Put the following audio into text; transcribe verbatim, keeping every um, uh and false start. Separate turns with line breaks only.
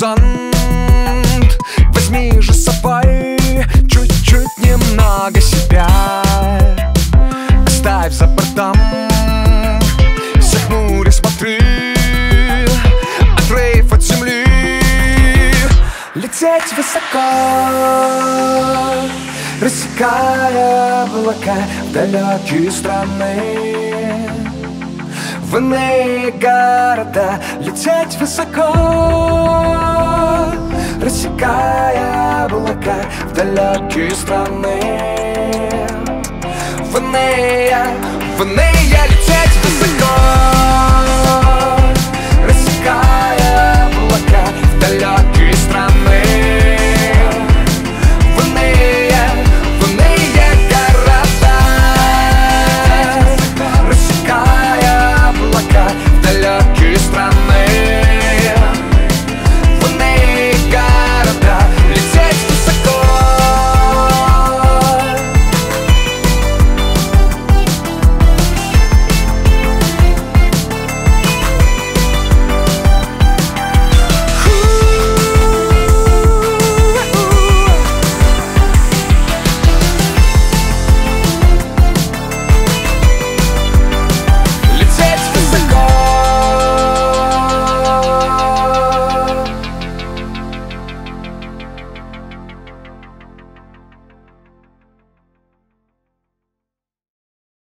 горизонт. Возьми же с собой чуть-чуть немного себя. Оставь за бортом все хмури, смотри, отрыв от земли. Лететь высоко, рассекая облака в далекие страны, в иные города. Лететь высоко, рассекая облака в далекие страны, в иные, в иные лететь.